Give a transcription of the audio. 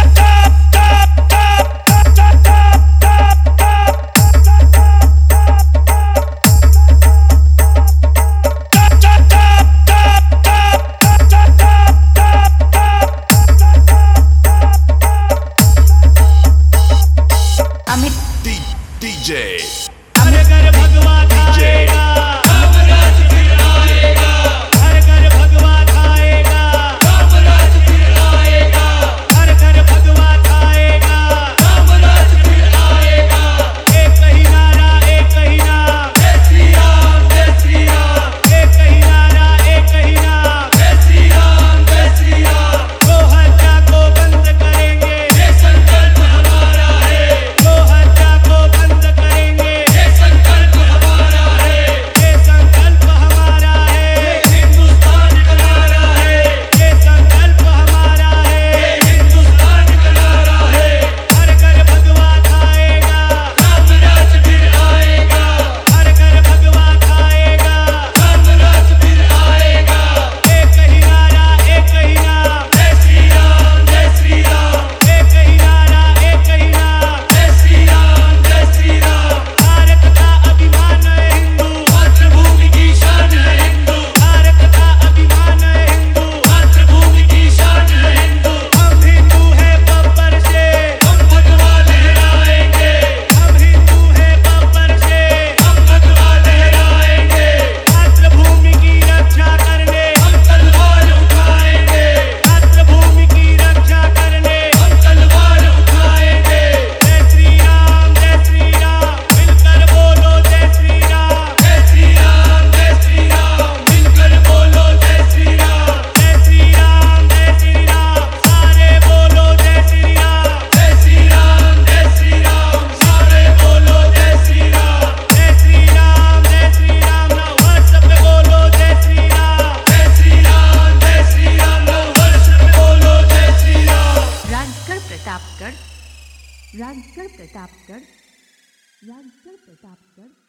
DJ हर घर भगवा खाएगा, कामराज फिर आएगा। हर घर भगवा खाएगा, कामराज फिर आएगा। हर घर भगवा खाएगा, कामराज फिर आएगा। एक ही नारा, एक ही नाम, जय श्री राम, जय श्री राम। एक ही नारा, एक ही नाम, जय श्री राम, जय श्री राम। गो हत्या को बंद करेंगे, ये संकल्प हमारा है। गो हत्या को बंद करेंगे, ये संकल्प हमारा है। ये संकल्प हमारा है, हिंदुस्तान का नारा है। ये संकल्प हमारा है, हिंदुस्तान का नारा है। हर घर भगवा खाएगा, कामराज फिर आएगा। हर घर भगवा खाएगा, कामराज फिर आएगा। एक ही नारा, एक ही नाम, जय श्री राम, जय श्री राम। एक ही नारा, एक ही नाम, जय श्री राम, जय श्री राम। भारत का अभिमान है हिंदू, मातृभूमि की शान है हिंदू। भारत का अभिमान है हिंदू, मातृभूमि की शान है हिंदू। हम हिंदू हैं बब्बर से, हम भगवा लहराएंगे। हम हिंदू हैं बब्बर से, हम भगवा लहराएंगे। मातृभूमि की रक्षा करने हम तलवार उठाएंगे। मातृभूमि की रक्षा करने हम तलवार उठाएंगे। जय श्री राम, जय श्री राम, मिलकर बोलो जय श्री राम। जय श्री राम, जय श्री राम, मिलकर बोलो जय श्री राम। जय श्री राम, जय श्री राम, सारे बोलो जय श्री राम। जय श्री राम, जय श्री राम, सारे बोलो जय श्री राम। जय श्री राम, जय श्री राम, नववर्ष पे बोलो जय श्री राम। जय श्री राम, जय श्री राम, नववर्ष पे बोलो जय श्री राम। राजगढ़ प्रतापगढ़, राजगढ़ प्रतापगढ़, राजगढ़ प्रतापगढ़।